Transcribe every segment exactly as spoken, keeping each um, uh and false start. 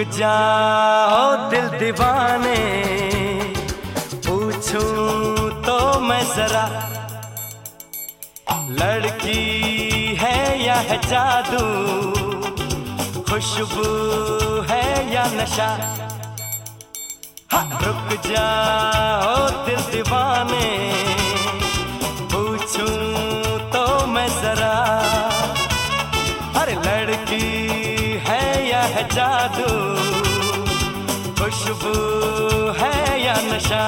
जाओ दिल दीवाने, पूछूं तो मैं जरा, लड़की है या है जादू, खुशबू है या नशा। हाँ, रुक जाओ दिल दीवाने, पूछूं तो मैं जरा, अरे लड़की है या है जादू, खुशबू है या नशा।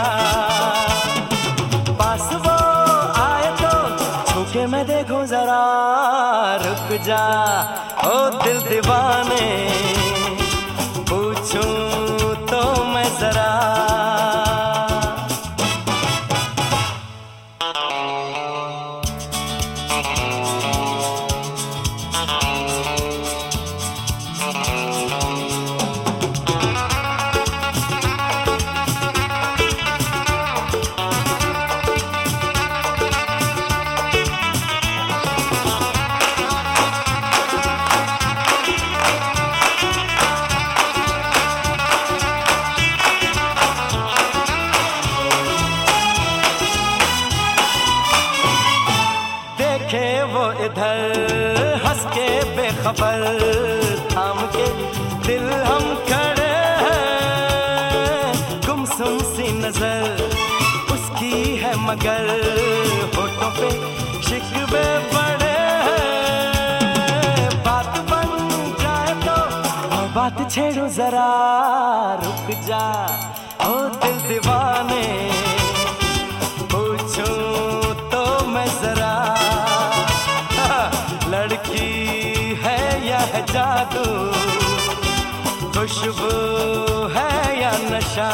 पास वो आए तो छूके मैं देखूं जरा, रुक जा ओ दिल दीवाने, पूछूं तो मैं जरा। देखे वो इधर हंस के बेखबर, थाम के दिल हम खड़े हैं, गुमसुम सी नजर उसकी है मगर, होठों पे शिकवे बड़े हैं। बात बन जाए तो मैं बात छेड़ूं जरा, रुक जा ओ दिल दीवाने, पूछूं तो मैं जरा, लड़की है या है जादू, खुशबू है या नशा।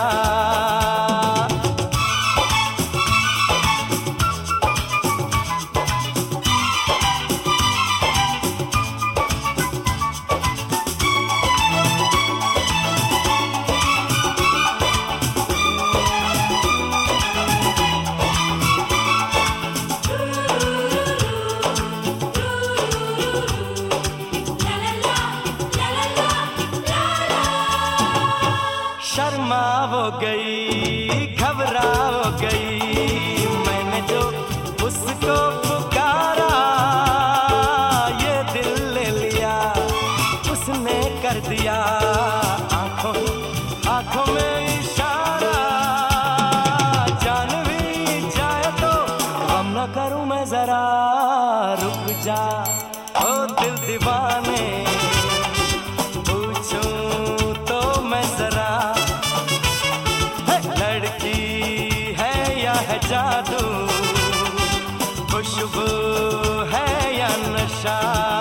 शर्मा वो गई, घबरा वो गई, मैंने जो उसको पुकारा, ये दिल ले लिया उसने कर दिया, आंखों आंखों में इशारा। जान भी जाए तो हम न करूं मैं जरा, रुक जा ओ दिल दीवाने, पूछूं तो मैं जरा, लड़की है या है जादू, खुशबू है या नशा।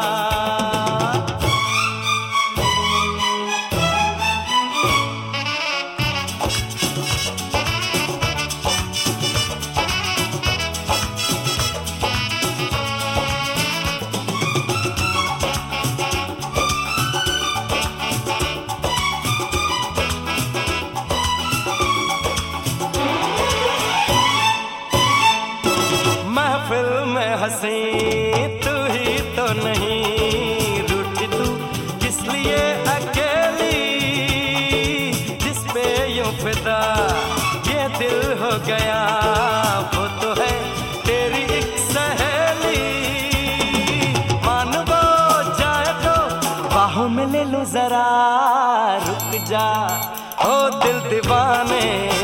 महफिल में हंसी तू ही तो नहीं, रूठी तू किस लिए अकेली, जिस पे यूं फिदा ये दिल हो गया, वो तो है तेरी एक सहेली। मान वो जाए तो बाहों में ले लो जरा, रुक जा ओ दिल दीवाने,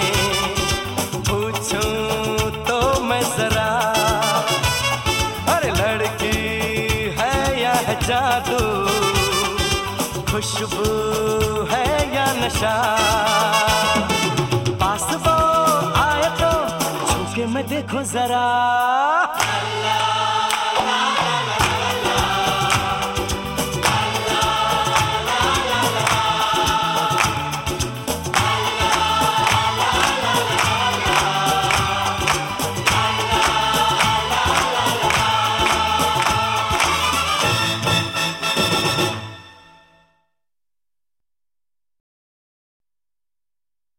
पूछूं तो मैं जरा, लड़की है या है जादू, खुशबू है या नशा। पास वो आए तो छूके मैं देखूं जरा।